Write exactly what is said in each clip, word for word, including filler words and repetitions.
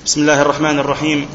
بسم الله الرحمن الرحيم.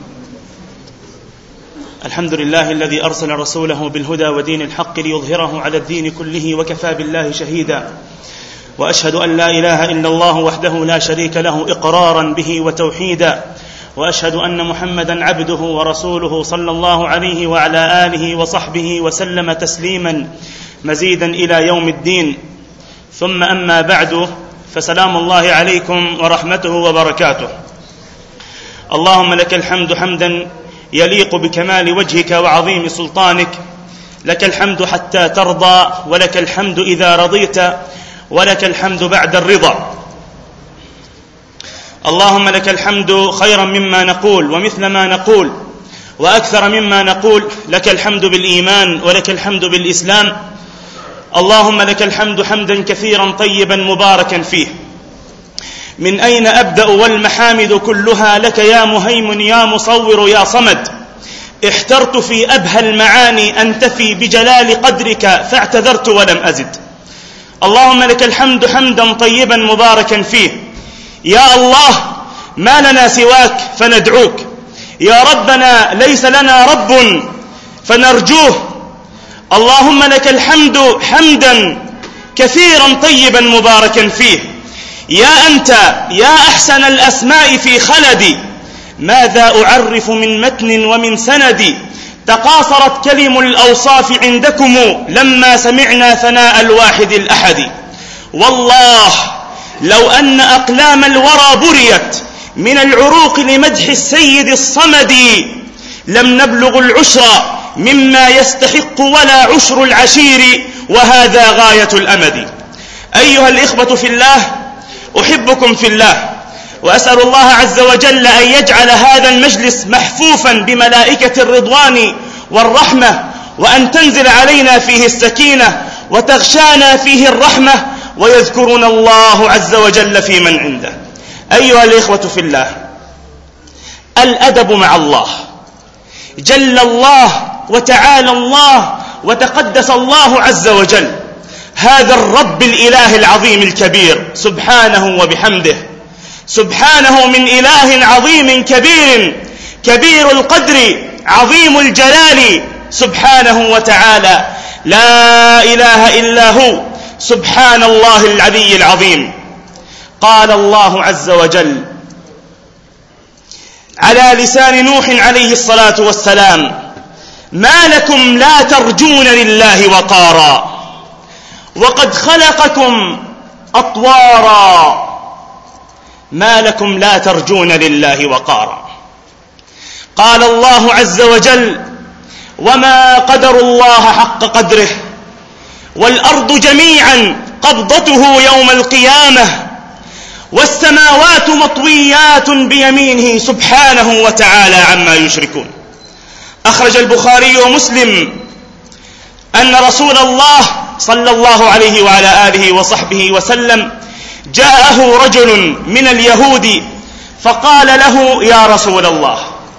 الحمد لله الذي أرسل رسوله بالهدى ودين الحق ليظهره على الدين كله وكفى بالله شهيدا، وأشهد أن لا إله إلا الله وحده لا شريك له إقرارا به وتوحيدا، وأشهد أن محمدا عبده ورسوله صلى الله عليه وعلى آله وصحبه وسلم تسليما مزيدا إلى يوم الدين. ثم أما بعد، فسلام الله عليكم ورحمته وبركاته. اللهم لك الحمد حمدا يليق بكمال وجهك وعظيم سلطانك، لك الحمد حتى ترضى، ولك الحمد إذا رضيت، ولك الحمد بعد الرضا. اللهم لك الحمد خيرا مما نقول ومثل ما نقول وأكثر مما نقول، لك الحمد بالإيمان ولك الحمد بالإسلام. اللهم لك الحمد حمدا كثيرا طيبا مباركا فيه. من أين أبدأ والمحامد كلها لك يا مهيمن يا مصور يا صمد. احترت في أبهى المعاني أن تفي بجلال قدرك فاعتذرت ولم أزد. اللهم لك الحمد حمدا طيبا مباركا فيه. يا الله ما لنا سواك فندعوك، يا ربنا ليس لنا رب فنرجوه. اللهم لك الحمد حمدا كثيرا طيبا مباركا فيه. يا أنت يا أحسن الأسماء في خلدي، ماذا أعرف من متن ومن سند. تقاصرت كلم الأوصاف عندكم لما سمعنا ثناء الواحد الأحد. والله لو أن أقلام الورى بريت من العروق لمدح السيد الصمد لم نبلغ العشر مما يستحق ولا عشر العشير، وهذا غاية الأمد. أيها الإخوة في الله، أحبكم في الله، وأسأل الله عز وجل أن يجعل هذا المجلس محفوفا بملائكة الرضوان والرحمة، وأن تنزل علينا فيه السكينة وتغشانا فيه الرحمة، ويذكرنا الله عز وجل في من عنده. أيها الإخوة في الله، الأدب مع الله جل الله وتعالى الله وتقدس الله عز وجل، هذا الرب الإله العظيم الكبير سبحانه وبحمده، سبحانه من إله عظيم كبير، كبير القدر عظيم الجلال سبحانه وتعالى، لا إله إلا هو سبحان الله العلي العظيم. قال الله عز وجل على لسان نوح عليه الصلاة والسلام: ما لكم لا ترجون لله وقارا وقد خلقكم أطوارا. ما لكم لا ترجون لله وقارا. قال الله عز وجل: وما قدروا الله حق قدره والأرض جميعا قبضته يوم القيامة والسماوات مطويات بيمينه سبحانه وتعالى عما يشركون. أخرج البخاري ومسلم أن رسول الله صلى الله عليه وعلى آله وصحبه وسلم جاءه رجل من اليهود فقال له: يا رسول الله،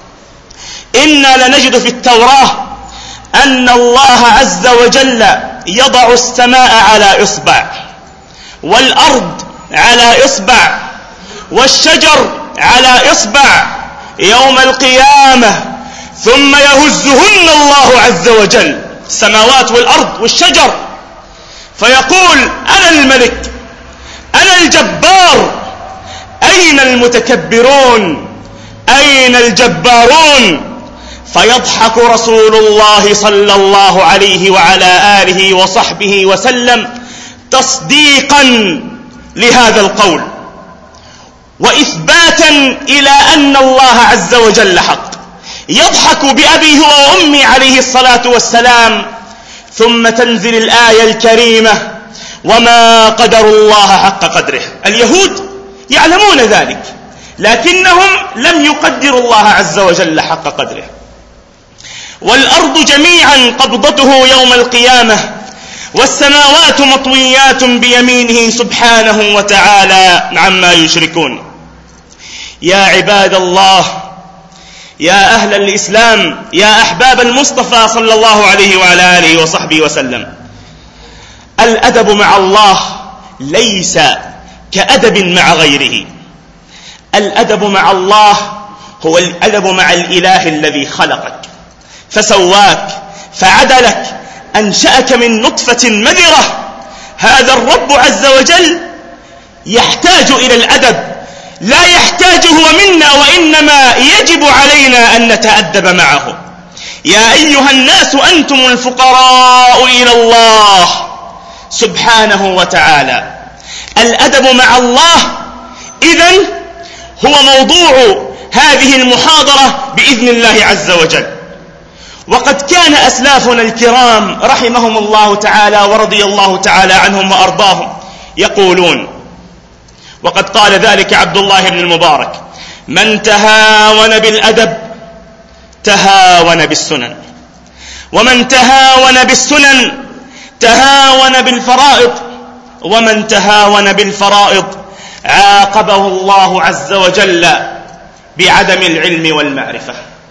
إنا لنجد في التوراة أن الله عز وجل يضع السماء على إصبع والأرض على إصبع والشجر على إصبع يوم القيامة، ثم يهزهن الله عز وجل، السماوات والأرض والشجر، فيقول: أنا الملك، أنا الجبار، أين المتكبرون، أين الجبارون؟ فيضحك رسول الله صلى الله عليه وعلى آله وصحبه وسلم تصديقا لهذا القول وإثباتا إلى أن الله عز وجل حق. يضحك بأبيه وأمي عليه الصلاة والسلام، ثم تنزل الآية الكريمة: وما قدروا الله حق قدره. اليهود يعلمون ذلك، لكنهم لم يقدروا الله عز وجل حق قدره. والأرض جميعا قبضته يوم القيامة والسماوات مطويات بيمينه سبحانه وتعالى عما يشركون. يا عباد الله، يا أهل الإسلام، يا أحباب المصطفى صلى الله عليه وعلى آله وصحبه وسلم، الأدب مع الله ليس كأدب مع غيره. الأدب مع الله هو الأدب مع الإله الذي خلقك فسواك فعدلك، أنشأك من نطفة مذرة. هذا الرب عز وجل يحتاج إلى الأدب، لا يحتاج هو منا، وإنما يجب علينا أن نتأدب معه. يا أيها الناس أنتم الفقراء إلى الله سبحانه وتعالى. الأدب مع الله إذن هو موضوع هذه المحاضرة بإذن الله عز وجل. وقد كان أسلافنا الكرام رحمهم الله تعالى ورضي الله تعالى عنهم وأرضاهم يقولون، وقد قال ذلك عبد الله بن المبارك: من تهاون بالأدب تهاون بالسنن، ومن تهاون بالسنن تهاون بالفرائض، ومن تهاون بالفرائض عاقبه الله عز وجل بعدم العلم والمعرفة.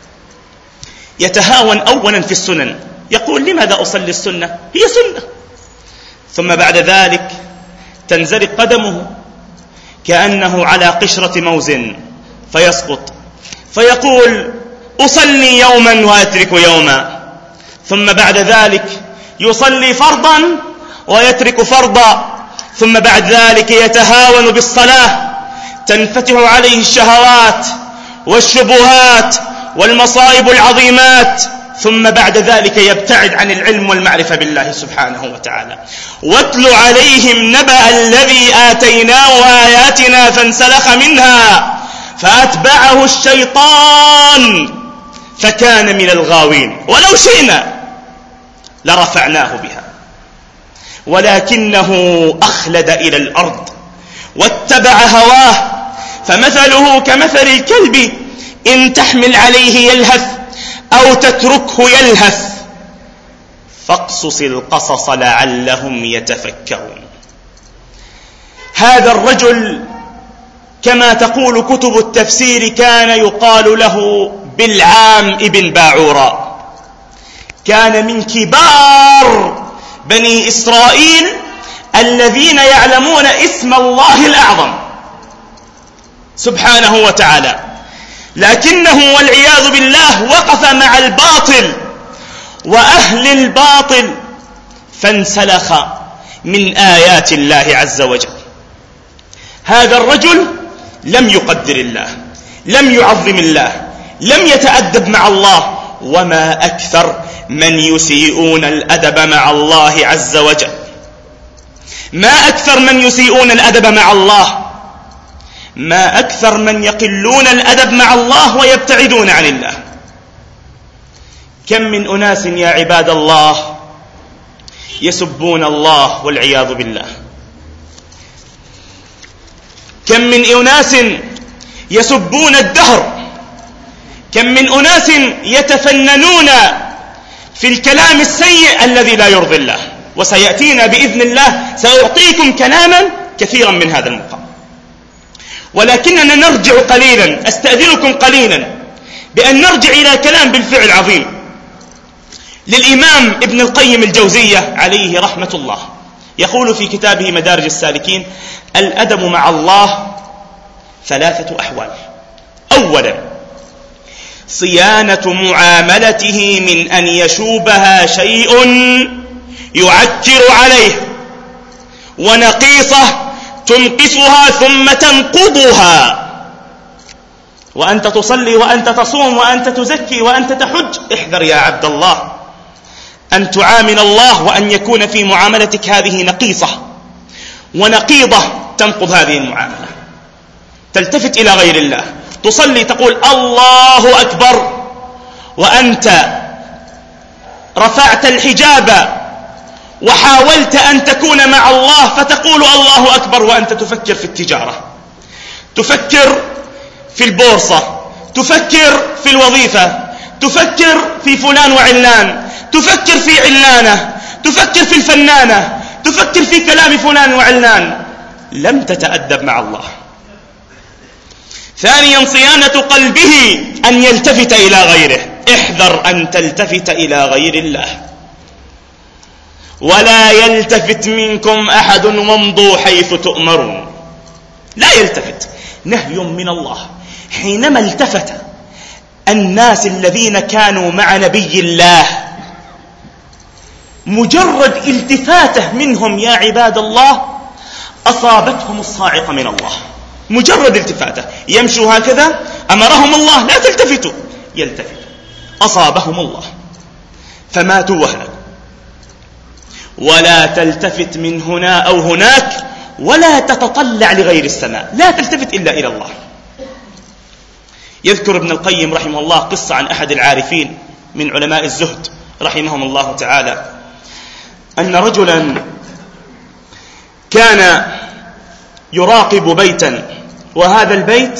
يتهاون أولا في السنن، يقول: لماذا أصلي السنة؟ هي سنة. ثم بعد ذلك تنزلق قدمه كأنه على قشرة موز فيسقط، فيقول: أصلي يوما وأترك يوما. ثم بعد ذلك يصلي فرضا ويترك فرضا. ثم بعد ذلك يتهاون بالصلاة، تنفتح عليه الشهوات والشبهات والمصائب العظيمات. ثم بعد ذلك يبتعد عن العلم والمعرفة بالله سبحانه وتعالى. واتل عليهم نبأ الذي آتيناه آياتنا فانسلخ منها فأتبعه الشيطان فكان من الغاوين. ولو شئنا لرفعناه بها ولكنه أخلد إلى الأرض واتبع هواه، فمثله كمثل الكلب إن تحمل عليه يلهث أو تتركه يلهث. فاقصص القصص لعلهم يتفكرون. هذا الرجل كما تقول كتب التفسير كان يقال له بلعام ابن باعورا، كان من كبار بني إسرائيل الذين يعلمون اسم الله الأعظم سبحانه وتعالى، لكنه والعياذ بالله وقف مع الباطل وأهل الباطل فانسلخ من آيات الله عز وجل. هذا الرجل لم يقدر الله، لم يعظم الله، لم يتأدب مع الله. وما أكثر من يسيئون الأدب مع الله عز وجل، ما أكثر من يسيئون الأدب مع الله، ما أكثر من يقلون الأدب مع الله ويبتعدون عن الله. كم من أناس يا عباد الله يسبون الله والعياذ بالله، كم من أناس يسبون الدهر، كم من أناس يتفننون في الكلام السيء الذي لا يرضي الله. وسيأتينا بإذن الله، سأعطيكم كلاما كثيرا من هذا المقام، ولكننا نرجع قليلا. أستأذنكم قليلا بأن نرجع إلى كلام بالفعل عظيم للإمام ابن القيم الجوزية عليه رحمة الله. يقول في كتابه مدارج السالكين: الأدب مع الله ثلاثة أحوال. أولا صيانة معاملته من أن يشوبها شيء يعكر عليه، ونقيصة تنقصها ثم تنقضها. وأنت تصلي وأنت تصوم وأنت تزكي وأنت تحج، احذر يا عبد الله أن تعامل الله وأن يكون في معاملتك هذه نقيصة ونقيضة تنقض هذه المعاملة. تلتفت إلى غير الله، تصلي تقول الله أكبر وأنت رفعت الحجاب وحاولت أن تكون مع الله فتقول الله أكبر وأنت تفكر في التجارة، تفكر في البورصة، تفكر في الوظيفة، تفكر في فلان وعلان، تفكر في علانة، تفكر في الفنانة، تفكر في كلام فلان وعلان. لم تتأدب مع الله. ثانيا صيانة قلبه أن يلتفت إلى غيره، احذر أن تلتفت إلى غير الله. ولا يلتفت منكم أحد وامضوا حيث تؤمرون. لا يلتفت، نهي من الله. حينما التفت الناس الذين كانوا مع نبي الله مجرد التفاته منهم يا عباد الله أصابتهم الصاعقة من الله. مجرد التفاته، يمشوا هكذا أمرهم الله لا تلتفتوا، يلتفتوا، أصابهم الله فماتوا وهلكوا. ولا تلتفت من هنا أو هناك، ولا تتطلع لغير السماء، لا تلتفت إلا إلى الله. يذكر ابن القيم رحمه الله قصة عن أحد العارفين من علماء الزهد رحمهم الله تعالى، أن رجلا كان يراقب بيتا، وهذا البيت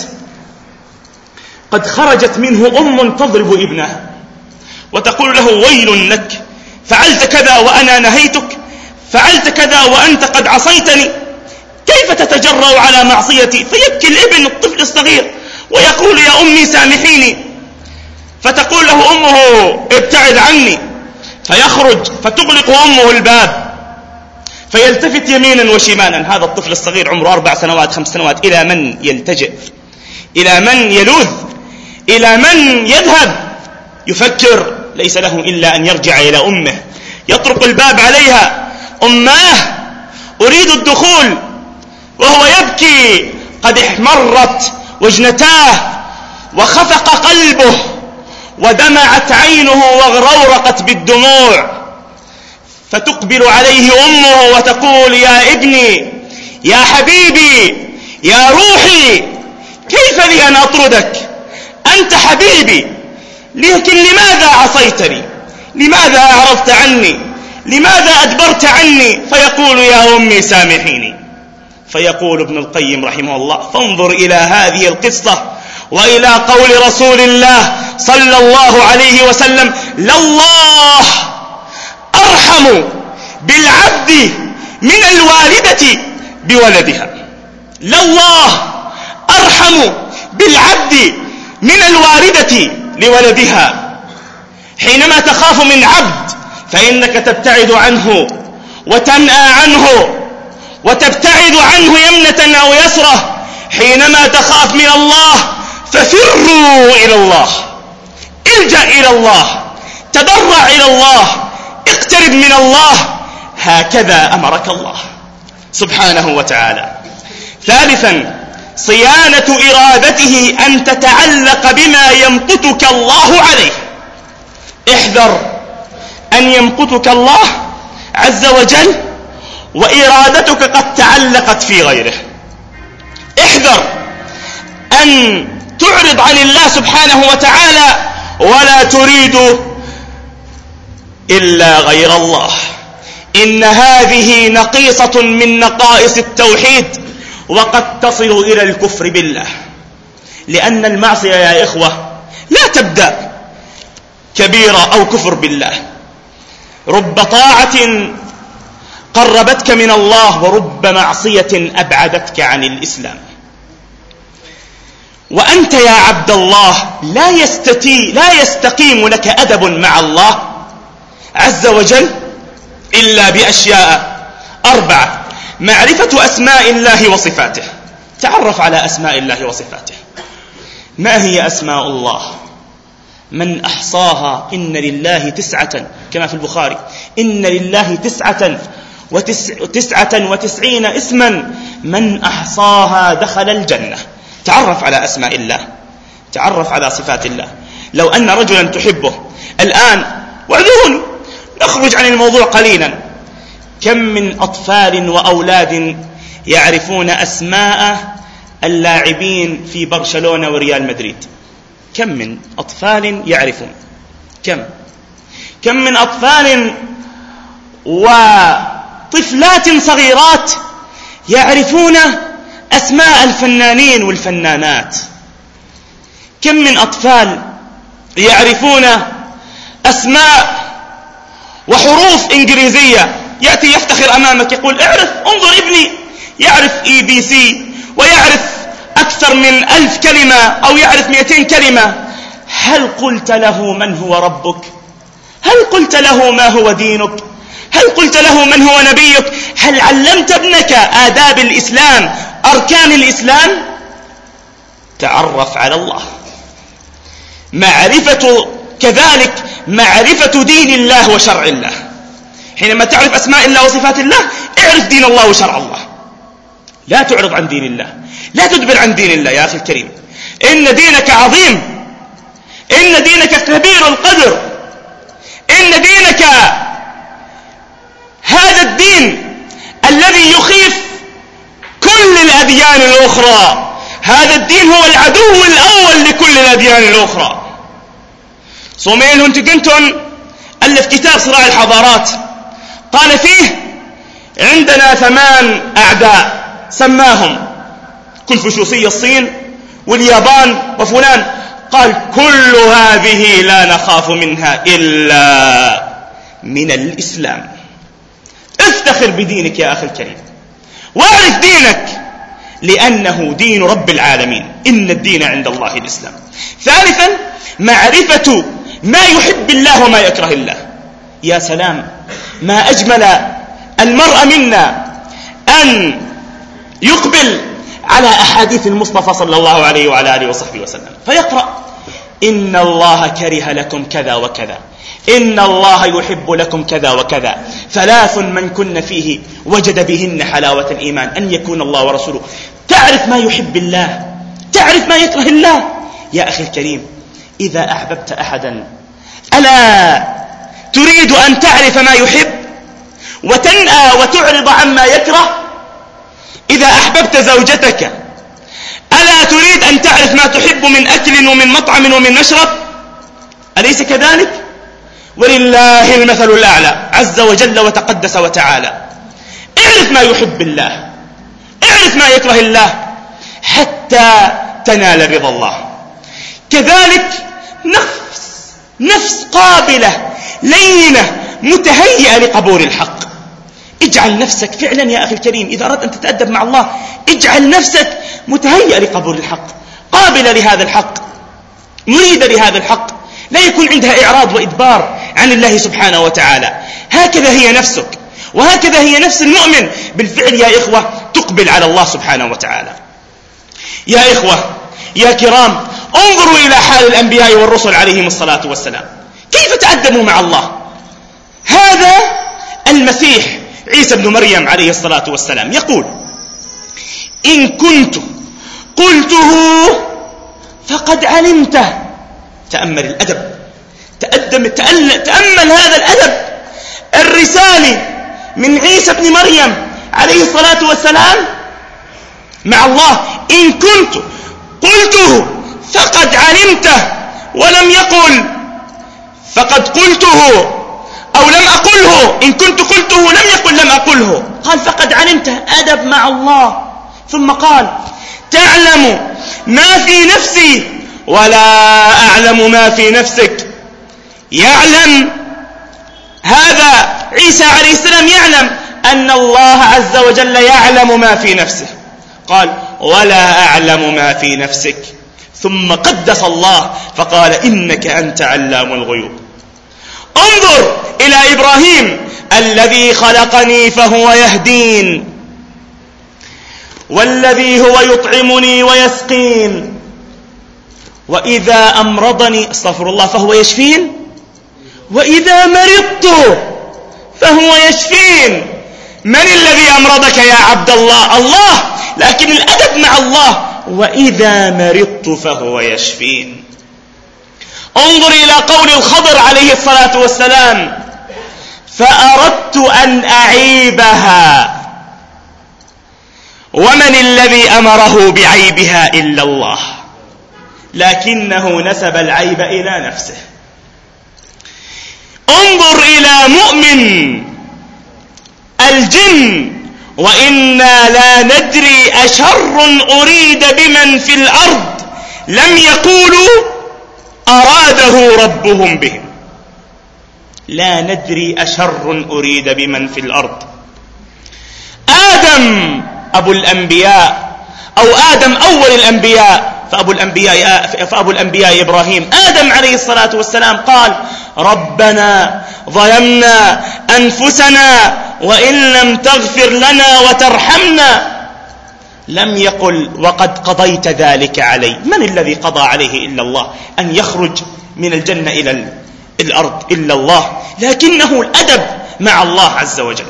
قد خرجت منه أم تضرب ابنها وتقول له: ويل لك، فعلت كذا وأنا نهيتك، فعلت كذا وأنت قد عصيتني، كيف تتجرأ على معصيتي؟ فيبكي الابن الطفل الصغير ويقول: يا أمي سامحيني. فتقول له أمه: ابتعد عني. فيخرج فتغلق أمه الباب، فيلتفت يمينا وشمالا، هذا الطفل الصغير عمره أربع سنوات خمس سنوات، إلى من يلتجئ؟ إلى من يلوذ؟ إلى من يذهب؟ يفكر ليس له إلا أن يرجع إلى أمه. يطرق الباب عليها: أماه أريد الدخول، وهو يبكي، قد احمرت وجنتاه وخفق قلبه ودمعت عينه وغرورقت بالدموع. فتقبل عليه أمه وتقول: يا ابني، يا حبيبي، يا روحي، كيف لي أن أطردك؟ أنت حبيبي، لكن لماذا عصيتني؟ لماذا أعرضت عني؟ لماذا أدبرت عني؟ فيقول: يا أمي سامحيني. فيقول ابن القيم رحمه الله: فانظر إلى هذه القصة وإلى قول رسول الله صلى الله عليه وسلم: لله أرحم بالعبد من الوالدة بولدها. لله أرحم بالعبد من الوالدة لولدها. حينما تخاف من عبد فإنك تبتعد عنه وتنأى عنه وتبتعد عنه يمنة أو يسرة. حينما تخاف من الله ففروا إلى الله، الجأ إلى الله، تضرع إلى الله، اقترب من الله. هكذا أمرك الله سبحانه وتعالى. ثالثا، صيانة إرادته أن تتعلق بما يمقتك الله عليه. احذر أن يمقتك الله عز وجل وإرادتك قد تعلقت في غيره. احذر أن تعرض عن الله سبحانه وتعالى ولا تريد إلا غير الله. إن هذه نقيصة من نقائص التوحيد، وقد تصل إلى الكفر بالله. لأن المعصية يا إخوة لا تبدأ كبيرة أو كفر بالله. رب طاعة قربتك من الله، ورب معصية أبعدتك عن الإسلام. وأنت يا عبد الله لا يستطيع لا يستقيم لك أدب مع الله عز وجل إلا بأشياء أربعة: معرفة أسماء الله وصفاته. تعرف على أسماء الله وصفاته. ما هي أسماء الله؟ من أحصاها إن لله تسعة، كما في البخاري: إن لله تسعة وتسع وتسعة وتسعين اسما من أحصاها دخل الجنة. تعرف على أسماء الله، تعرف على صفات الله. لو أن رجلا تحبه الآن، واعذروني نخرج عن الموضوع قليلا، كم من أطفال وأولاد يعرفون أسماء اللاعبين في برشلونة وريال مدريد؟ كم من أطفال يعرفون؟ كم كم من أطفال وطفلات صغيرات يعرفون أسماء الفنانين والفنانات؟ كم من أطفال يعرفون أسماء وحروف إنجليزية؟ يأتي يفتخر أمامك يقول: اعرف، انظر ابني يعرف إي بي سي ويعرف أكثر من ألف كلمة أو يعرف مئتين كلمة. هل قلت له من هو ربك؟ هل قلت له ما هو دينك؟ هل قلت له من هو نبيك؟ هل علمت ابنك آداب الإسلام، أركان الإسلام؟ تعرف على الله. معرفة كذلك معرفة دين الله وشرع الله. حينما تعرف أسماء الله وصفات الله اعرف دين الله وشرع الله، لا تعرض عن دين الله، لا تدبر عن دين الله. يا أخي الكريم، إن دينك عظيم، إن دينك كبير القدر، إن دينك هذا الدين الذي يخيف كل الأديان الأخرى. هذا الدين هو العدو الأول لكل الأديان الأخرى. صوميل هونتيغنتون ألف كتاب صراع الحضارات، قال فيه عندنا ثمان أعداء سماهم كونفوشيوسية الصين واليابان وفلان، قال كل هذه لا نخاف منها إلا من الإسلام. افتخر بدينك يا أخي الكريم، واعرف دينك لأنه دين رب العالمين، إن الدين عند الله الإسلام. ثالثا معرفة ما يحب الله وما يكره الله. يا سلام، ما أجمل المرء منا أن يقبل على أحاديث المصطفى صلى الله عليه وعلى آله وصحبه وسلم فيقرأ إن الله كره لكم كذا وكذا، إن الله يحب لكم كذا وكذا، ثلاث من كن فيه وجد بهن حلاوة الإيمان أن يكون الله ورسوله. تعرف ما يحب الله، تعرف ما يكره الله. يا أخي الكريم، إذا أحببت أحدا ألا تريد أن تعرف ما يحب وتنأى وتعرض عما يكره؟ إذا أحببت زوجتك ألا تريد أن تعرف ما تحب من أكل ومن مطعم ومن مشرب؟ أليس كذلك؟ ولله المثل الأعلى عز وجل وتقدس وتعالى. اعرف ما يحب الله، اعرف ما يكره الله حتى تنال رضا الله. كذلك نفس نفس قابلة لينة متهيئة لقبول الحق. اجعل نفسك فعلا يا أخي الكريم، إذا أردت أن تتأدب مع الله اجعل نفسك متهيئة لقبول الحق، قابلة لهذا الحق، مريدة لهذا الحق، لا يكون عندها إعراض وإدبار عن الله سبحانه وتعالى. هكذا هي نفسك، وهكذا هي نفس المؤمن بالفعل يا إخوة، تقبل على الله سبحانه وتعالى. يا إخوة يا كرام، انظروا إلى حال الأنبياء والرسل عليهم الصلاة والسلام، كيف تأدبوا مع الله. هذا المسيح عيسى بن مريم عليه الصلاة والسلام يقول إن كنت قلته فقد علمته. تأمل الأدب، تأدب تأمل هذا الأدب الرسالي من عيسى بن مريم عليه الصلاة والسلام مع الله. إن كنت قلته فقد علمته، ولم يقل فقد قلته أو لم أقله. إن كنت قلته لم يقل لم أقله، قال فقد علمته، أدب مع الله. ثم قال تعلم ما في نفسي ولا أعلم ما في نفسك. يعلم هذا عيسى عليه السلام، يعلم أن الله عز وجل يعلم ما في نفسه، قال ولا أعلم ما في نفسك. ثم قدس الله فقال إنك أنت علام الغيوب. انظر إلى إبراهيم الذي خلقني فهو يهدين، والذي هو يطعمني ويسقين، وإذا أمرضني استغفر الله فهو يشفين، وإذا مرضت فهو يشفين. من الذي أمرضك يا عبد الله؟ الله. لكن الأدب مع الله وإذا مرضت فهو يشفين. انظر إلى قول الخضر عليه الصلاة والسلام فأردت أن أعيبها، ومن الذي أمره بعيبها إلا الله، لكنه نسب العيب إلى نفسه. انظر إلى مؤمن الجن وإنا لا ندري أشر أريد بمن في الأرض لم يقولوا أراده ربهم بهم. لا ندري أشر أريد بمن في الأرض. آدم أبو الأنبياء أو آدم أول الأنبياء، فأبو الأنبياء, فأبو الأنبياء إبراهيم. آدم عليه الصلاة والسلام قال ربنا ظلمنا أنفسنا وإن لم تغفر لنا وترحمنا لم يقل وقد قضيت ذلك علي. من الذي قضى عليه إلا الله أن يخرج من الجنة إلى الأرض إلا الله، لكنه الأدب مع الله عز وجل.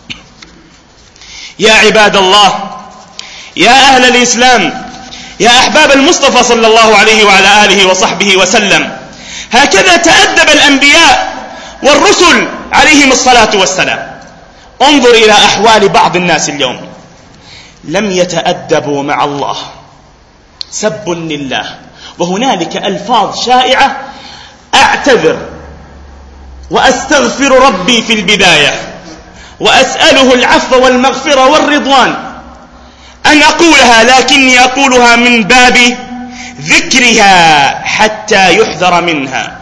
يا عباد الله، يا أهل الإسلام، يا أحباب المصطفى صلى الله عليه وعلى آله وصحبه وسلم، هكذا تأدب الأنبياء والرسل عليهم الصلاة والسلام. انظر إلى أحوال بعض الناس اليوم، لم يتأدبوا مع الله، سب لله، وهنالك ألفاظ شائعة أعتذر وأستغفر ربي في البداية وأسأله العفو والمغفرة والرضوان أن أقولها، لكني أقولها من باب ذكرها حتى يحذر منها.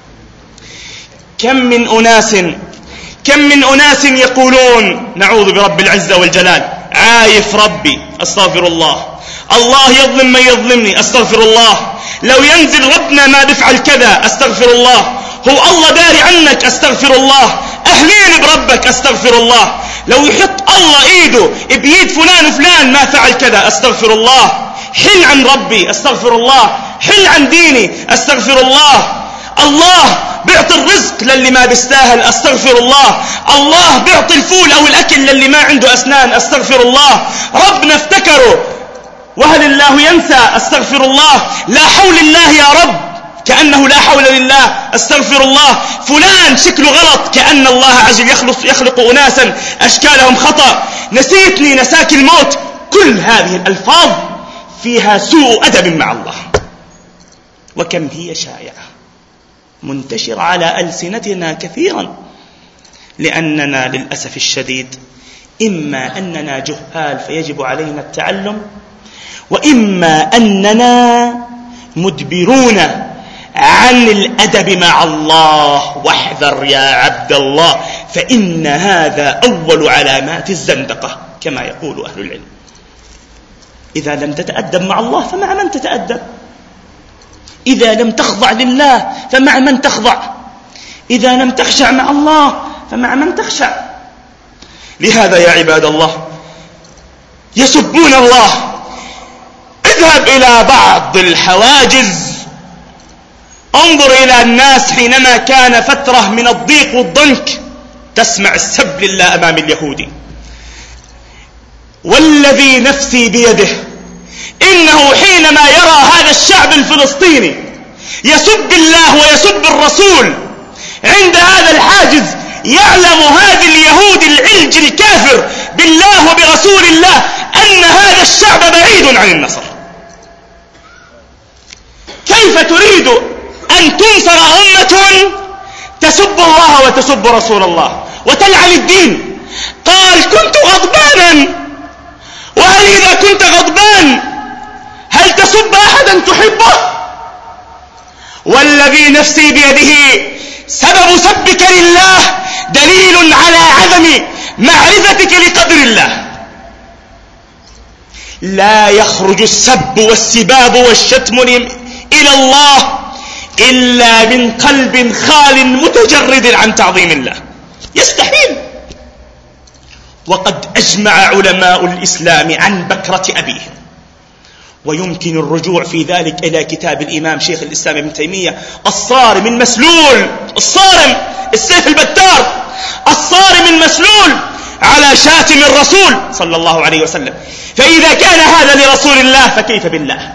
كم من أناس كم من أناس يقولون نعوذ برب العزة والجلال عايف ربي أستغفر الله، الله يظلم من يظلمني أستغفر الله، لو ينزل ربنا ما بفعل كذا أستغفر الله، هو الله داري عنك أستغفر الله، أهلين بربك أستغفر الله، لو يحط الله إيده بيد فلان وفلان ما فعل كذا أستغفر الله، حل عن ربي أستغفر الله، حل عن ديني أستغفر الله، الله بيعطي الرزق للي ما بيستاهل أستغفر الله، الله بيعطي الفول أو الأكل للي ما عنده أسنان أستغفر الله، ربنا افتكره وهل الله ينسى أستغفر الله، لا حول الله يا رب كأنه لا حول لله أستغفر الله، فلان شكله غلط كأن الله عجل يخلق, يخلق أناسا أشكالهم خطأ، نسيتني نساك الموت. كل هذه الألفاظ فيها سوء أدب مع الله، وكم هي شائعة منتشرة على ألسنتنا كثيرا، لأننا للأسف الشديد إما أننا جهال فيجب علينا التعلم، وإما أننا مدبرون عن الأدب مع الله. واحذر يا عبد الله، فإن هذا أول علامات الزندقة كما يقول أهل العلم. إذا لم تتأدب مع الله فمع من تتأدب؟ إذا لم تخضع لله فمع من تخضع؟ إذا لم تخشع مع الله فمع من تخشع؟ لهذا يا عباد الله يسبون الله. اذهب إلى بعض الحواجز، انظر إلى الناس حينما كان فترة من الضيق والضنك تسمع السب لله أمام اليهودي. والذي نفسي بيده إنه حينما يرى هذا الشعب الفلسطيني يسب الله ويسب الرسول عند هذا الحاجز، يعلم هذا اليهود العلج الكافر بالله وبرسول الله أن هذا الشعب بعيد عن النصر. كيف تريد أن تنصر أمة تسب الله وتسب رسول الله وتلعن الدين؟ قال كنت غضبانا، وهل إذا كنت غضبان هل تسب أحدا تحبه؟ والذي نفسي بيده سبب سبك لله دليل على عدم معرفتك لقدر الله. لا يخرج السب والسباب والشتم إلى الله إلا من قلب خال متجرد عن تعظيم الله، يستحيل. وقد أجمع علماء الإسلام عن بكرة أبيه، ويمكن الرجوع في ذلك إلى كتاب الإمام شيخ الإسلام ابن تيمية الصارم المسلول، الصارم السيف البتار، الصارم المسلول على شاتم الرسول صلى الله عليه وسلم. فإذا كان هذا لرسول الله فكيف بالله؟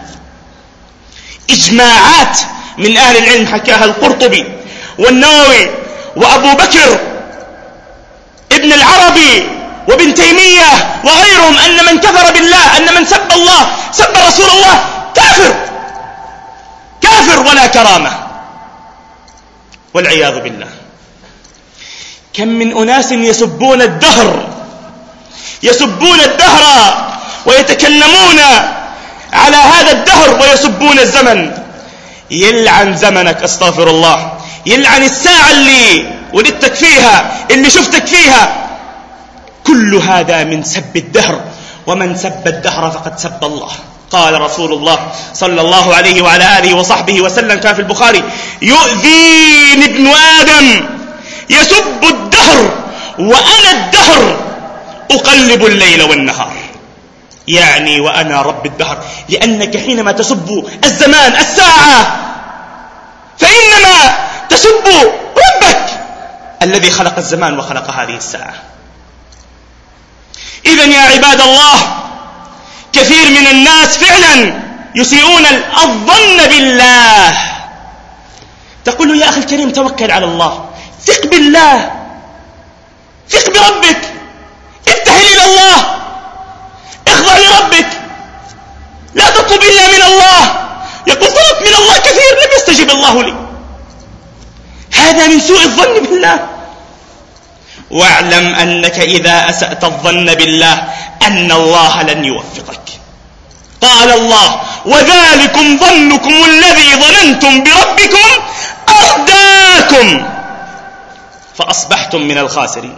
إجماعات من أهل العلم حكاها القرطبي والنووي وأبو بكر ابن العربي وابن تيمية وغيرهم أن من كفر بالله، أن من سب الله سب رسول الله كافر، كافر ولا كرامة، والعياذ بالله. كم من أناس يسبون الدهر، يسبون الدهر ويتكلمون على هذا الدهر ويسبون الزمن. يلعن زمنك استغفر الله، يلعن الساعة اللي ولدتك فيها، اللي شفتك فيها. كل هذا من سب الدهر، ومن سب الدهر فقد سب الله. قال رسول الله صلى الله عليه وعلى آله وصحبه وسلم كان في البخاري: يؤذيني ابن آدم يسب الدهر وأنا الدهر أقلب الليل والنهار. يعني وأنا رب الدهر، لأنك حينما تسب الزمان الساعة فإنما تسب ربك الذي خلق الزمان وخلق هذه الساعة. إذن يا عباد الله، كثير من الناس فعلا يسيئون الظن بالله. تقول له يا أخي الكريم توكل على الله، ثق بالله، ثق بربك، ابتهل إلى الله، اخضع لربك، لا تطلب إلا من الله. يقول طلب من الله كثير لم يستجب الله لي. هذا من سوء الظن بالله. واعلم أنك إذا أسأت الظن بالله أن الله لن يوفقك. قال الله وذلكم ظنكم الذي ظننتم بربكم أرداكم فأصبحتم من الخاسرين.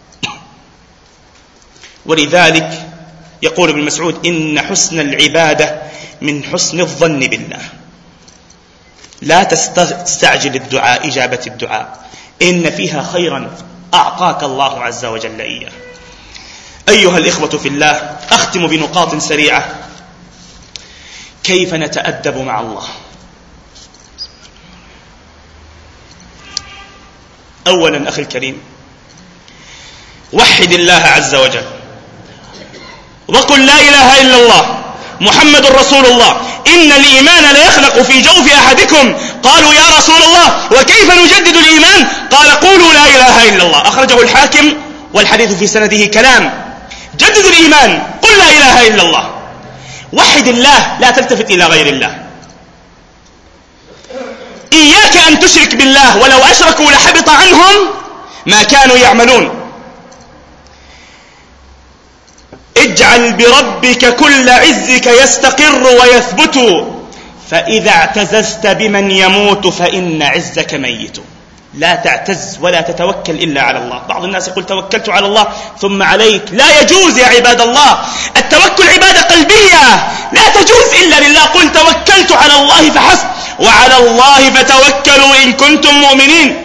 ولذلك يقول ابن مسعود إن حسن العبادة من حسن الظن بالله. لا تستعجل الدعاء، إجابة الدعاء إن فيها خيرا أعطاك الله عز وجل إياه. أيها الإخوة في الله، أختم بنقاط سريعة. كيف نتأدب مع الله؟ أولا أخي الكريم، وحد الله عز وجل وقل لا إله إلا الله محمد رسول الله. إن الإيمان ليخلق في جوف أحدكم. قالوا يا رسول الله وكيف نجدد الإيمان؟ قال قولوا لا إله إلا الله. أخرجه الحاكم والحديث في سنده كلام. جدد الإيمان، قل لا إله إلا الله، وحد الله، لا تلتفت إلى غير الله. إياك أن تشرك بالله، ولو أشركوا لحبط عنهم ما كانوا يعملون. اجعل بربك كل عزك يستقر ويثبت، فإذا اعتززت بمن يموت فإن عزك ميت. لا تعتز ولا تتوكل إلا على الله. بعض الناس يقول توكلت على الله ثم عليك. لا يجوز يا عباد الله. التوكل عبادة قلبية لا تجوز إلا لله. قل توكلت على الله فحسب وعلى الله فتوكلوا إن كنتم مؤمنين.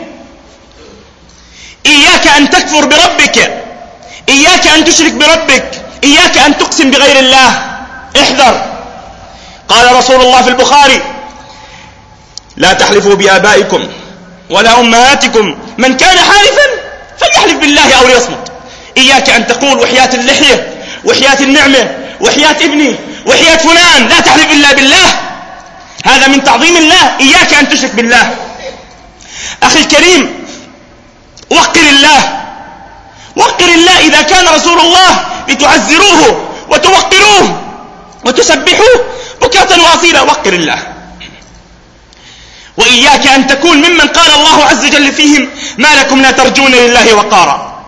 إياك أن تكفر بربك، إياك أن تشرك بربك، إياك أن تقسم بغير الله. احذر. قال رسول الله في البخاري لا تحلفوا بآبائكم ولا أمهاتكم، من كان حالفا فليحلف بالله أو ليصمت. إياك أن تقول وحياة اللحية، وحياة النعمة، وحياة ابني، وحياة فلان. لا تحلف إلا بالله، هذا من تعظيم الله. إياك أن تشرك بالله. أخي الكريم، وقر الله، وقر الله. إذا كان رسول الله لتعزروه وتوقروه وتسبحوه بكرة وأصيلا، وقر الله. وإياك أن تكون ممن قال الله عز وجل فيهم ما لكم لا ترجون لله وقارا.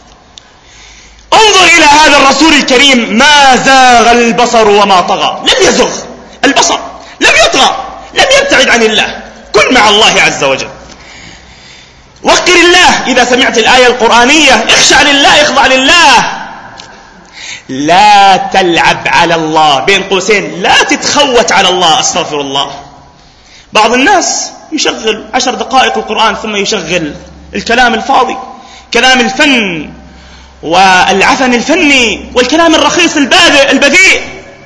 انظر إلى هذا الرسول الكريم، ما زاغ البصر وما طغى. لم يزغ البصر، لم يطغى، لم يبتعد عن الله. كن مع الله عز وجل. وقر الله. إذا سمعت الآية القرآنية اخشع لله، اخضع لله. لا تلعب على الله، بين قوسين لا تتخوت على الله. استغفر الله. بعض الناس يشغل عشر دقائق القرآن ثم يشغل الكلام الفاضي، كلام الفن والعفن الفني والكلام الرخيص البذيء.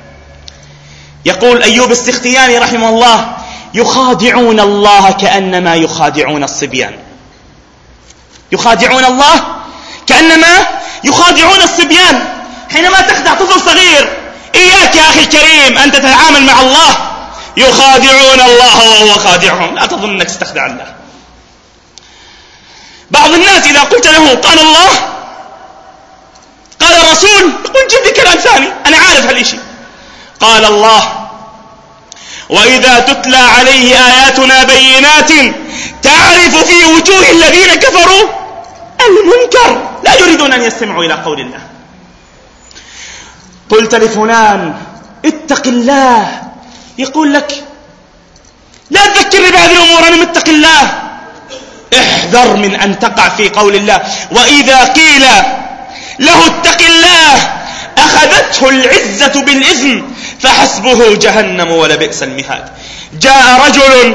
يقول أيوب السختياني رحمه الله يخادعون الله كأنما يخادعون الصبيان. يخادعون الله كأنما يخادعون الصبيان. حينما تخدع طفل صغير، إياك يا أخي الكريم أن تتعامل مع الله. يخادعون الله وهو خادعهم. لا تظن أنك تستخدع الله. بعض الناس إذا قلت له قال الله قال الرسول يقول جيب لي كلام ثاني، أنا عارف هالشيء. قال الله وإذا تتلى عليه آياتنا بينات تعرف في وجوه الذين كفروا المنكر، لا يريدون أن يستمعوا إلى قول الله. قلت لفلان اتق الله، يقول لك لا تذكرني بهذه الأمور، أنا متق الله. احذر من أن تقع في قول الله. وإذا قيل له اتق الله أخذته العزة بالإثم فحسبه جهنم ولبئس المهاد. جاء رجل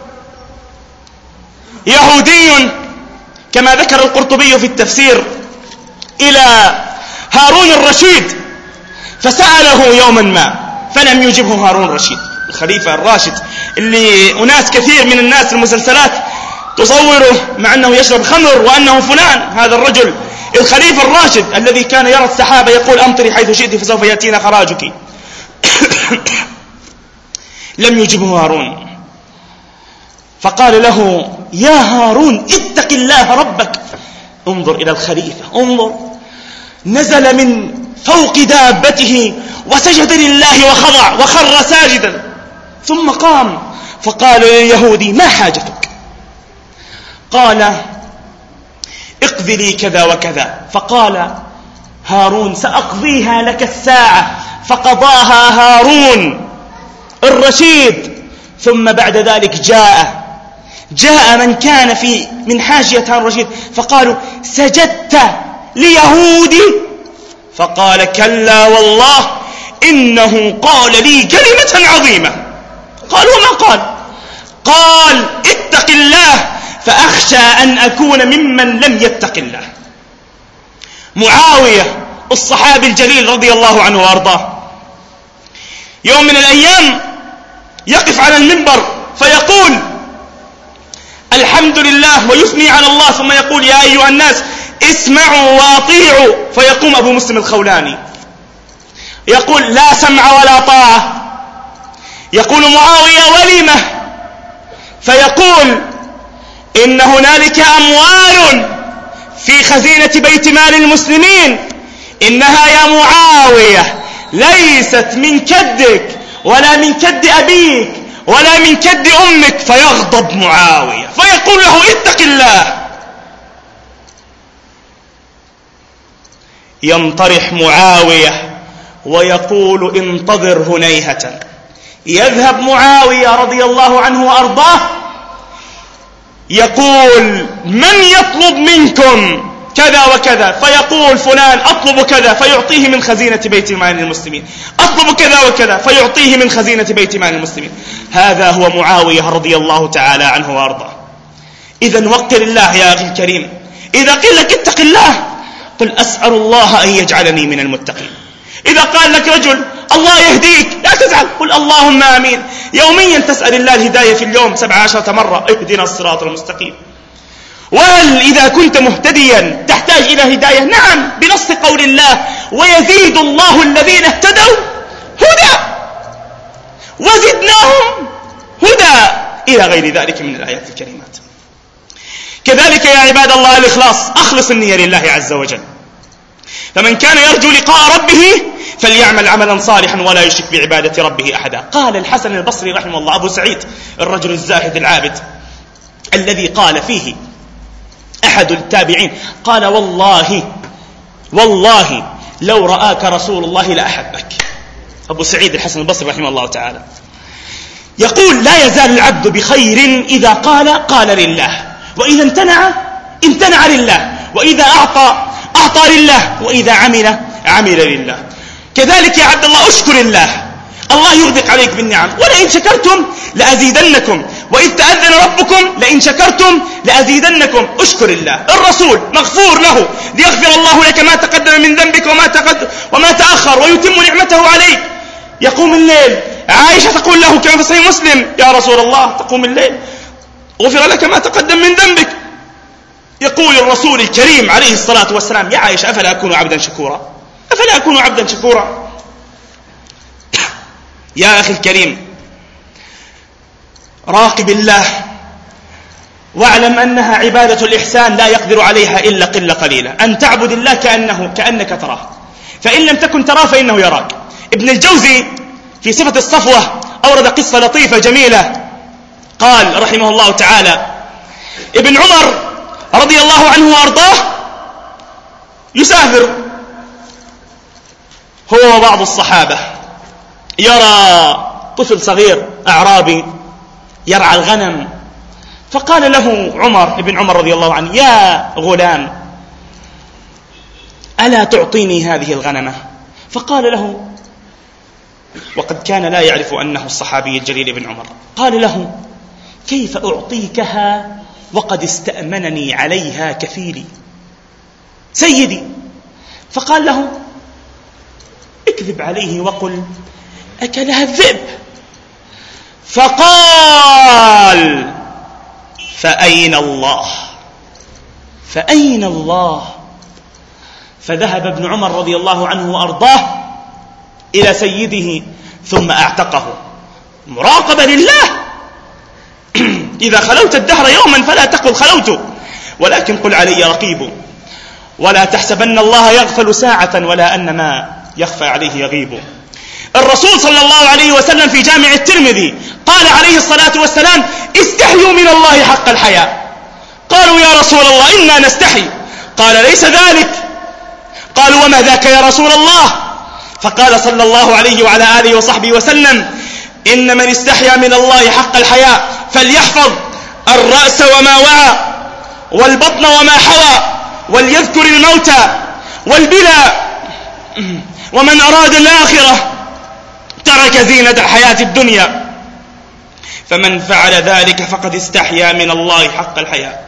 يهودي كما ذكر القرطبي في التفسير إلى هارون الرشيد فسأله يوما ما فلم يجبه هارون الرشيد الخليفة الراشد اللي أناس كثير من الناس المسلسلات تصوره مع أنه يشرب خمر وأنه فلان، هذا الرجل الخليفة الراشد الذي كان يرى السحابة يقول أمطري حيث شئت فسوف يأتينا خراجك. لم يجبه هارون، فقال له يا هارون اتق الله ربك. انظر إلى الخليفة، انظر، نزل من فوق دابته وسجد لله وخضع وخر ساجدا، ثم قام فقال لليهودي ما حاجتك؟ قال اقض لي كذا وكذا. فقال هارون سأقضيها لك الساعة، فقضاها هارون الرشيد. ثم بعد ذلك جاء جاء من كان في من حاشية هارون الرشيد فقالوا سجدت ليهودي؟ فقال كلا والله إنه قال لي كلمة عظيمة. قال وما قال؟ قال اتق الله فأخشى أن أكون ممن لم يتق الله. معاوية الصحابي الجليل رضي الله عنه وأرضاه يوم من الأيام يقف على المنبر فيقول الحمد لله ويثني على الله، ثم يقول يا أيها الناس اسمعوا وأطيعوا. فيقوم أبو مسلم الخولاني يقول لا سمع ولا طاعة. يقول معاوية ولمه؟ فيقول إن هنالك أموال في خزينة بيت مال المسلمين، إنها يا معاوية ليست من كدك ولا من كد أبيك ولا من كد أمك. فيغضب معاوية فيقول له اتق الله. ينطرح معاوية ويقول انتظر هنيهة. يذهب معاوية رضي الله عنه وأرضاه يقول من يطلب منكم كذا وكذا؟ فيقول فلان أطلب كذا، فيعطيه من خزينة بيت مال المسلمين. أطلب كذا وكذا، فيعطيه من خزينة بيت مال المسلمين. هذا هو معاوية رضي الله تعالى عنه وأرضاه. إذن وقر الله يا أخي الكريم. إذا قيل لك اتق الله قل أسأل الله أن يجعلني من المتقين. إذا قال لك رجل الله يهديك لا تزعل، قل اللهم آمين. يوميا تسأل الله الهداية في اليوم سبع عشرة مرة اهدنا الصراط المستقيم. وهل إذا كنت مهتديا تحتاج إلى هداية؟ نعم، بنص قول الله ويزيد الله الذين اهتدوا هدى وزدناهم هدى إلى غير ذلك من الآيات الكريمات. كذلك يا عباد الله الإخلاص، أخلص النية لله عز وجل. فمن كان يرجو لقاء ربه فليعمل عملا صالحا ولا يشرك بعبادة ربه أحدا. قال الحسن البصري رحمه الله، أبو سعيد الرجل الزاهد العابد الذي قال فيه أحد التابعين قال والله والله لو رآك رسول الله لأحبك. أبو سعيد الحسن البصري رحمه الله تعالى يقول لا يزال العبد بخير إذا قال قال لله، وإذا امتنع امتنع لله، وإذا أعطى أعطى لله، وإذا عمل عمل لله. كذلك يا عبد الله أشكر الله، الله يغدق عليك بالنعم. ولئن شكرتم لأزيدنكم وإذ تأذن ربكم لئن شكرتم لأزيدنكم. أشكر الله. الرسول مغفور له ليغفر الله لك ما تقدم من ذنبك وما تقدم وما تأخر ويتم نعمته عليك. يقوم الليل، عائشة تقول له كما في صحيح مسلم يا رسول الله تقوم الليل غفر لك ما تقدم من ذنبك. يقول الرسول الكريم عليه الصلاة والسلام يا عائشة أفلا أكون عبدا شكورا أفلا أكون عبدا شكورا. يا أخي الكريم راقب الله واعلم أنها عبادة الإحسان لا يقدر عليها إلا قلة قليلة. أن تعبد الله كأنه كأنك تراه، فإن لم تكن تراه فإنه يراك. ابن الجوزي في صفة الصفوة أورد قصة لطيفة جميلة. قال رحمه الله تعالى ابن عمر رضي الله عنه وأرضاه يسافر هو وبعض الصحابة، يرى طفل صغير أعرابي يرعى الغنم، فقال له عمر ابن عمر رضي الله عنه يا غلام ألا تعطيني هذه الغنمة؟ فقال له، وقد كان لا يعرف أنه الصحابي الجليل ابن عمر، قال له كيف أعطيكها وقد استأمنني عليها كفيلي سيدي؟ فقال له اكذب عليه وقل أكلها الذئب. فقال فأين الله فأين الله فذهب ابن عمر رضي الله عنه وأرضاه إلى سيده ثم أعتقه مراقبة لله. إذا خلوت الدهر يوما فلا تقل خلوت، ولكن قل علي رقيب. ولا تحسبن الله يغفل ساعة ولا أن ما يخفى عليه يغيب. الرسول صلى الله عليه وسلم في جامع الترمذي قال عليه الصلاة والسلام استحيوا من الله حق الحياء. قالوا يا رسول الله إنا نستحي. قال ليس ذلك. قالوا وما ذاك يا رسول الله؟ فقال صلى الله عليه وعلى آله وصحبه وسلم إن من استحيا من الله حق الحياء فليحفظ الرأس وما وعى والبطن وما حوى وليذكر الموتى والبلى ومن أراد الآخرة ترك زينة الحياة الدنيا فمن فعل ذلك فقد استحيا من الله حق الحياء.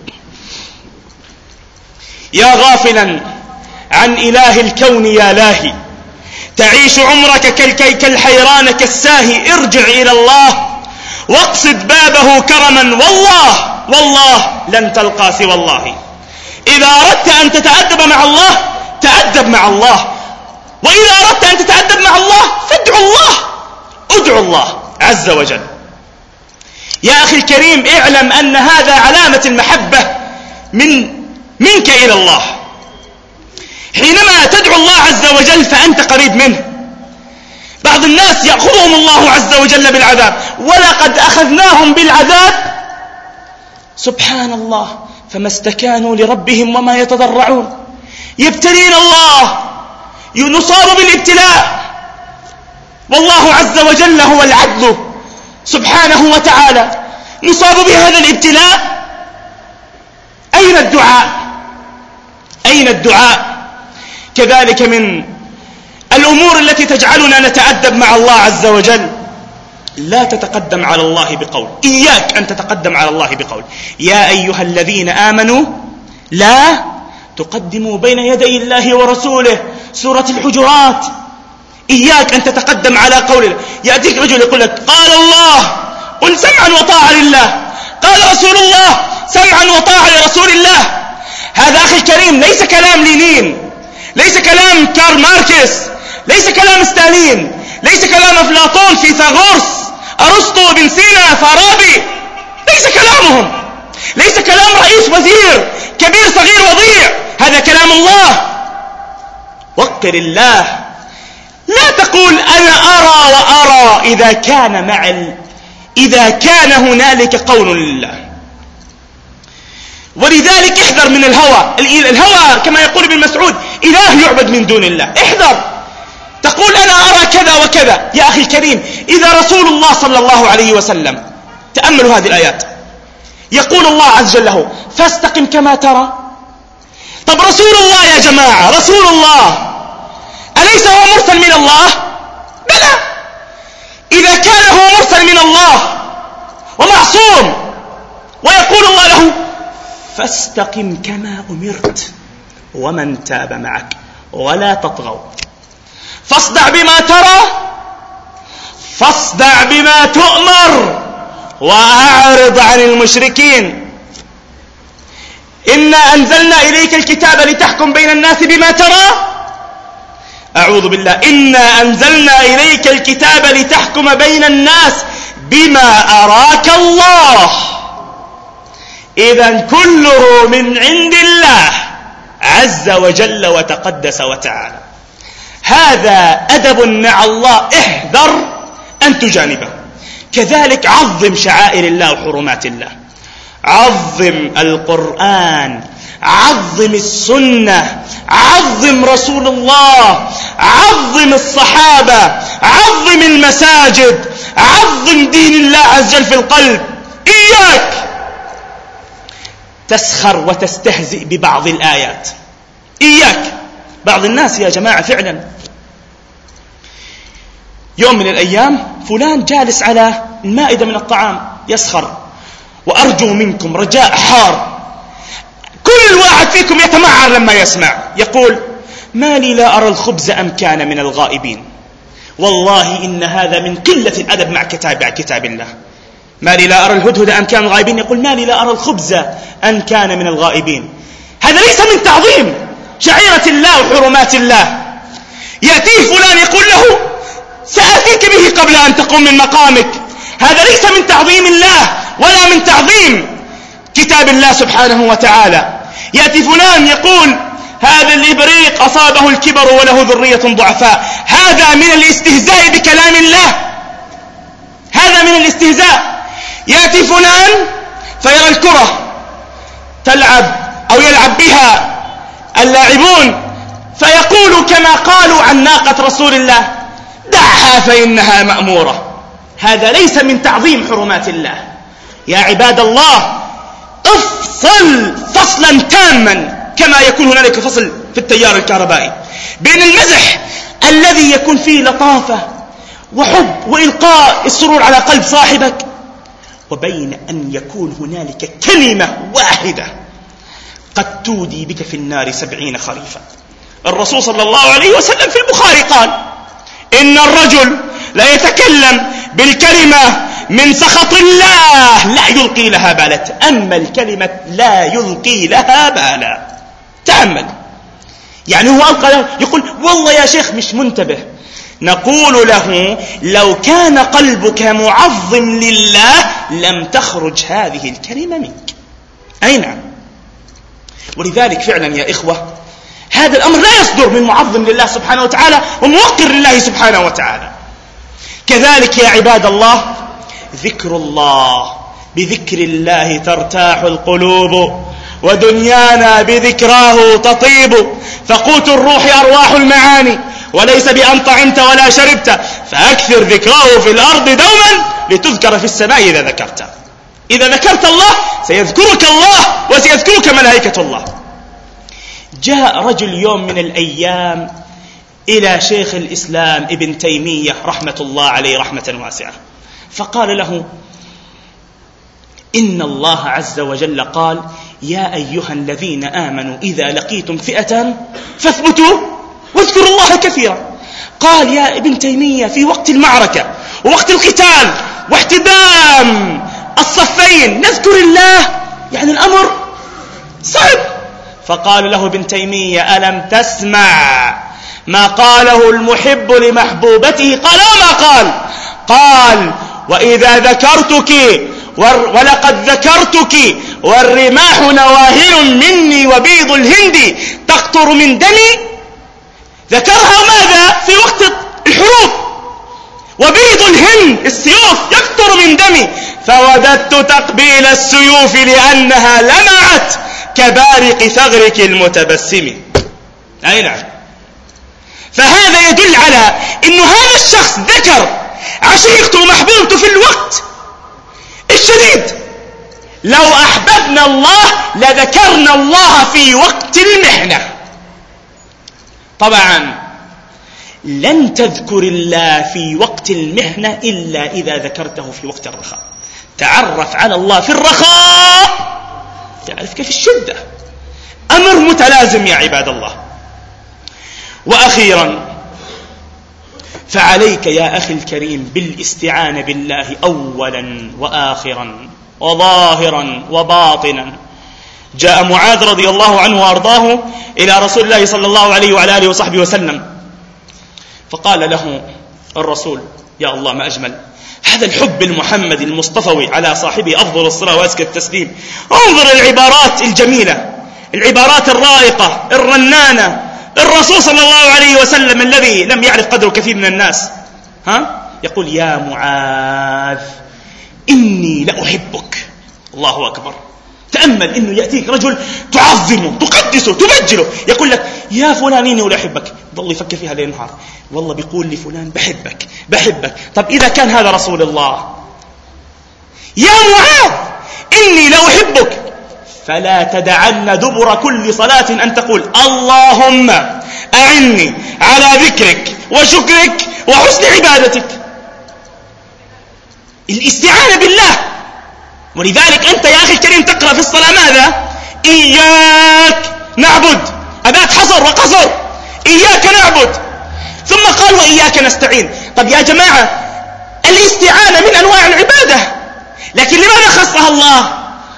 يا غافلا عن إله الكون يا لاهي تعيش عمرك كالكيك الحيران كالساهي. ارجع إلى الله واقصد بابه كرما والله والله لن تلقى سوى الله. إذا أردت أن تتأدب مع الله تأدب مع الله، وإذا أردت أن تتأدب مع الله فادعو الله ادعو الله عز وجل. يا أخي الكريم اعلم أن هذا علامة المحبة من منك إلى الله. حينما تدعو الله عز وجل فأنت قريب منه. بعض الناس يأخذهم الله عز وجل بالعذاب، ولقد أخذناهم بالعذاب سبحان الله فما استكانوا لربهم وما يتضرعون. يبتلين الله، نصاب بالابتلاء، والله عز وجل هو العدل سبحانه وتعالى. نصاب بهذا الابتلاء. أين الدعاء؟ أين الدعاء؟ كذلك من الأمور التي تجعلنا نتأدب مع الله عز وجل لا تتقدم على الله بقول. إياك أن تتقدم على الله بقول. يا أيها الذين آمنوا لا تقدموا بين يدي الله ورسوله، سورة الحجرات. إياك أن تتقدم على قول. يأتيك رجل يقول لك قال الله قل سمعا وطاعة لله، قال رسول الله سمعا وطاعة لرسول الله. هذا أخي الكريم ليس كلام لينين، ليس كلام كارل ماركس، ليس كلام ستالين، ليس كلام أفلاطون فيثاغورس أرسطو بن سينا فارابي. ليس كلامهم، ليس كلام رئيس وزير كبير صغير وضيع. هذا كلام الله. وقر الله. لا تقول أنا أرى وأرى إذا كان مع ال... إذا كان هنالك قول لله. ولذلك احذر من الهوى. الهوى كما يقول ابن مسعود إله يعبد من دون الله. احذر. تقول أنا أرى كذا وكذا. يا أخي الكريم إذا رسول الله صلى الله عليه وسلم، تأملوا هذه الآيات، يقول الله عز وجل له فاستقم كما ترى. طب رسول الله يا جماعة، رسول الله أليس هو مرسل من الله؟ بلى. إذا كان هو مرسل من الله ومعصوم ويقول الله له فاستقم كما أمرت ومن تاب معك ولا تطغوا فاصدع بما ترى فاصدع بما تؤمر وأعرض عن المشركين. إنا أنزلنا إليك الكتاب لتحكم بين الناس بما ترى. أعوذ بالله. إنا أنزلنا إليك الكتاب لتحكم بين الناس بما أراك الله. إذن كله من عند الله عز وجل وتقدس وتعالى. هذا أدب مع الله، احذر أن تجانبه. كذلك عظم شعائر الله وحرمات الله، عظم القرآن، عظم السنة، عظم رسول الله، عظم الصحابة، عظم المساجد، عظم دين الله عز وجل في القلب. إياك تسخر وتستهزئ ببعض الآيات. إياك. بعض الناس يا جماعة فعلا يوم من الأيام فلان جالس على المائدة من الطعام يسخر، وأرجو منكم رجاء حار كل واحد فيكم يتمعر لما يسمع، يقول ما لي لا أرى الخبز أم كان من الغائبين. والله إن هذا من قلة الأدب مع كتاب, مع كتاب الله. ما لي لا أرى الهدهد أم كان من الغائبين، يقول ما لي لا أرى الخبز أم كان من الغائبين. هذا ليس من تعظيم شعيرة الله وحرمات الله. يأتيه فلان يقول له سآتيك به قبل أن تقوم من مقامك. هذا ليس من تعظيم الله ولا من تعظيم كتاب الله سبحانه وتعالى. يأتي فلان يقول هذا الإبريق أصابه الكبر وله ذرية ضعفاء. هذا من الاستهزاء بكلام الله، هذا من الاستهزاء. يأتي فلان فيرى الكرة تلعب أو يلعب بها اللاعبون فيقول كما قالوا عن ناقة رسول الله دعها فإنها مأمورة. هذا ليس من تعظيم حرمات الله. يا عباد الله، افصل فصلا تاما كما يكون هنالك فصل في التيار الكهربائي بين المزح الذي يكون فيه لطافة وحب وإلقاء السرور على قلب صاحبك، وبين أن يكون هنالك كلمة واحدة قد تودي بك في النار سبعين خريفا. الرسول صلى الله عليه وسلم في البخاري قال إن الرجل لا يتكلم بالكلمة من سخط الله لا يلقي لها بالا. أما الكلمة لا يلقي لها بالا. تأمل، يعني هو ألقى يقول والله يا شيخ مش منتبه. نقول له لو كان قلبك معظم لله لم تخرج هذه الكلمة منك. أي نعم. ولذلك فعلا يا إخوة هذا الأمر لا يصدر من معظم لله سبحانه وتعالى وموقر لله سبحانه وتعالى. كذلك يا عباد الله ذكر الله، بذكر الله ترتاح القلوب ودنيانا بذكراه تطيب. فقوت الروح أرواح المعاني وليس بأن طعمت ولا شربت، فأكثر ذكراه في الأرض دوما لتذكر في السماء إذا ذكرت. إذا ذكرت الله سيذكرك الله وسيذكرك ملائكة الله. جاء رجل يوم من الأيام إلى شيخ الإسلام ابن تيمية رحمة الله عليه رحمة واسعة، فقال له إن الله عز وجل قال يا أيها الذين آمنوا إذا لقيتم فئة فاثبتوا واذكروا الله كثيرا. قال يا ابن تيمية في وقت المعركة ووقت القتال واحتدام الصفين نذكر الله، يعني الأمر صعب. فقال له ابن تيمية ألم تسمع ما قاله المحب لمحبوبته؟ قال وما قال؟ قال وإذا ذكرتك ولقد ذكرتك والرماح نواهل مني وبيض الهند تقطر من دمي. ذكرها ماذا؟ في وقت الحروب. وبيض الهند السيوف يقطر من دمي، فوددت تقبيل السيوف لأنها لمعت كبارق ثغرك المتبسم. أي نعم. فهذا يدل على أن هذا الشخص ذكر عشيقته ومحبوبته في الوقت الشديد. لو أحببنا الله لذكرنا الله في وقت المحنة. طبعا لن تذكر الله في وقت المحنة إلا إذا ذكرته في وقت الرخاء. تعرف على الله في الرخاء تعرفك في الشدة. أمر متلازم يا عباد الله. وأخيرا فعليك يا أخي الكريم بالاستعانة بالله أولا وآخرا وظاهرا وباطنا. جاء معاذ رضي الله عنه وأرضاه إلى رسول الله صلى الله عليه وعلى آله وصحبه وسلم، فقال له الرسول يا الله ما أجمل هذا الحب المحمدي المصطفوي على صاحبه أفضل الصلاة وأزكى التسليم. انظر العبارات الجميلة، العبارات الرائقة الرنانة. الرسول صلى الله عليه وسلم الذي لم يعرف قدره كثير من الناس ها يقول يا معاذ إني لأحبك. الله أكبر. تأمل إنه يأتيك رجل تعظمه تقدسه تبجله يقول لك يا فلان إني لأحبك. ضل يفكر فيها ليل نهار والله بيقول لفلان بحبك بحبك. طب إذا كان هذا رسول الله يا معاذ إني لأحبك فلا تدعن دبر كل صلاة أن تقول اللهم أعني على ذكرك وشكرك وحسن عبادتك. الاستعانة بالله. ولذلك أنت يا أخي الكريم تقرأ في الصلاة ماذا؟ إياك نعبد، أداة حصر وقصر. إياك نعبد، ثم قال وإياك نستعين. طب يا جماعة، الاستعانة من أنواع العبادة، لكن لماذا خصها الله؟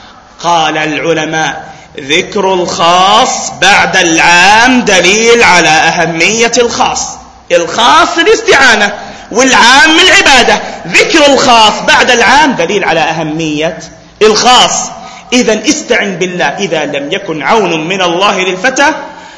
قال العلماء ذكر الخاص بعد العام دليل على أهمية الخاص. الخاص الاستعانة والعام العبادة، ذكر الخاص بعد العام دليل على أهمية الخاص. إذن استعن بالله إذا لم يكن عون من الله للفتى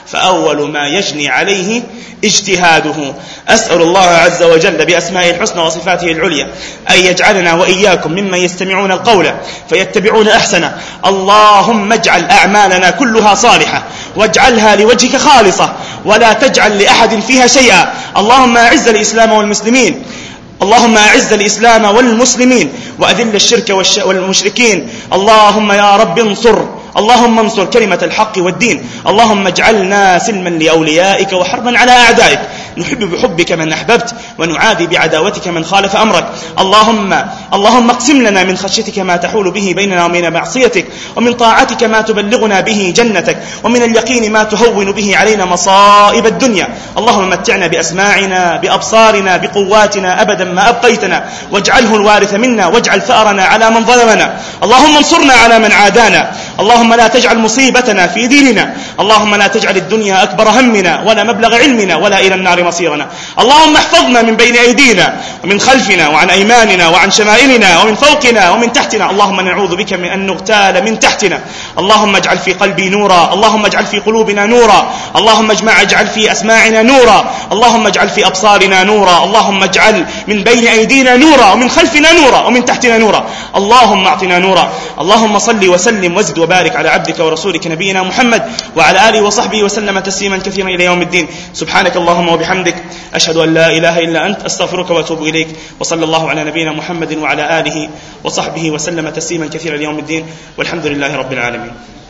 فأول ما يجني عليه اجتهاده. أسأل الله عز وجل بأسمائه الحسنى وصفاته العليا أن يجعلنا وإياكم ممن يستمعون القول فيتبعون أحسنه. اللهم اجعل أعمالنا كلها صالحة واجعلها لوجهك خالصة ولا تجعل لأحد فيها شيئا. اللهم أعز الإسلام والمسلمين اللهم أعز الإسلام والمسلمين وأذل الشرك والمشركين. اللهم يا رب انصر اللهم انصر كلمة الحق والدين. اللهم اجعلنا سلما لأوليائك وحربا على أعدائك. نحب بحبك من أحببت ونعادي بعداوتك من خالف أمرك. اللهم اللهم اقسم لنا من خشيتك ما تحول به بيننا وبين معصيتك، ومن طاعتك ما تبلغنا به جنتك، ومن اليقين ما تهون به علينا مصائب الدنيا. اللهم متعنا بأسماعنا بأبصارنا بقواتنا أبدا ما أبقيتنا، واجعله الوارث منا، واجعل ثأرنا على من ظلمنا. اللهم انصرنا على من عادانا. اللهم لا تجعل مصيبتنا في ديننا. اللهم لا تجعل الدنيا أكبر همنا ولا مبلغ علمنا ولا إلى النار مصيرنا. اللهم احفظنا من بين أيدينا ومن خلفنا وعن أيماننا وعن شمائلنا ومن فوقنا ومن تحتنا. اللهم نعوذ بك من أن نغتال من تحتنا. اللهم اجعل في قلبي نورا، اللهم اجعل في قلوبنا نورا، اللهم اجمع اجعل في أسماعنا نورا، اللهم اجعل في أبصارنا نورا، اللهم اجعل من بين أيدينا نورا ومن خلفنا نورا ومن تحتنا نورا. اللهم اعطنا نورا. اللهم صل وسلم وزد وبارك على عبدك ورسولك نبينا محمد وعلى آله وصحبه وسلم تسليما كثيرا إلى يوم الدين. سبحانك اللهم وبحمدك، أشهد أن لا إله إلا أنت، أستغفرك وأتوب إليك. وصلى الله على نبينا محمد وعلى آله وصحبه وسلم تسليما كثيرا إلى يوم الدين، والحمد لله رب العالمين.